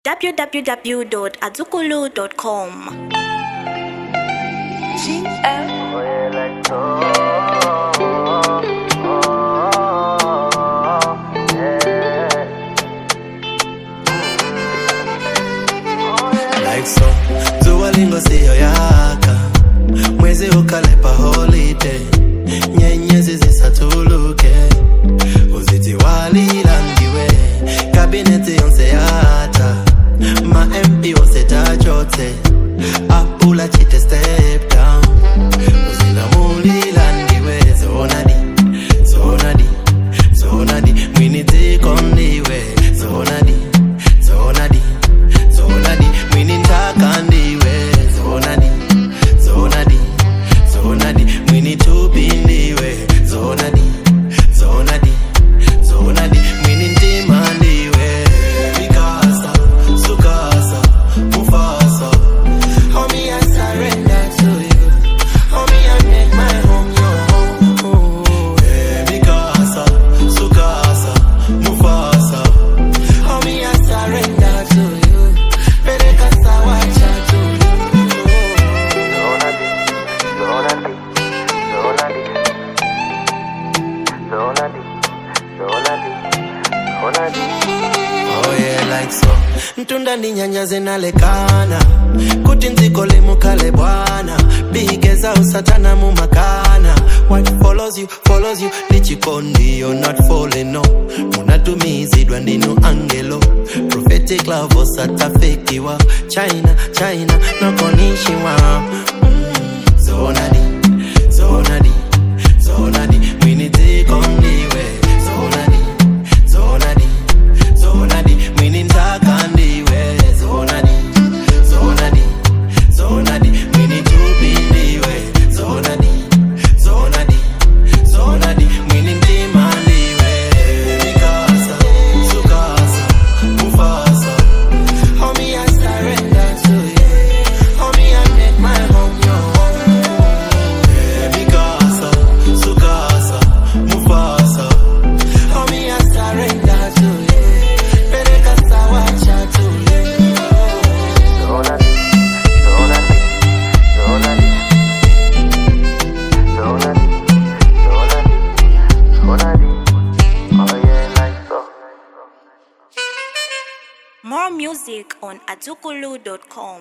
www.azukulu.com. Like so, Duolingo siyo yaka mwezi ukalepa holiday nyenyezi zisatuluke uziti walilangiwe kabineti yonse yata ma MP wose tachote apula chite step down uzina mulilangiwe zonadi mwiniti kondiwe zonadi mwini ntakandiwe zonadi mwini tupindiwe zonadi mwini ntimandiwe Mikasa, Sukasa, Mufasa. Homie, I surrender to you. Homie, I make my home your home. Hey, Mikasa, Sukasa, Mufasa. Homie, I surrender to you. Pereka sawacha to you. Oh yeah, like so. Ntunda ndi nyanya zinalekana kuti nzikole mukale bwana bigeza usatana mumakana. What follows you lichikondi, you're not falling no. Munatumizidwa ndinu angelo prophetic love osatafekiwa China no konishiwa. Zonadi mwini tikondiwe zonadi mwini ntakandiwe zonadi mwini tupindiwe zonadi mwini ntimandiwe Mikasa, Sukasa, Mufasa. Homie, I surrender to you. Homie, I make my home your home. Hey, Mikasa, Sukasa, Mufasa. Homie, I surrender to you. Pereka sawacha to you. Zonadi. Oh yeah, like so. More music on azukulu.com.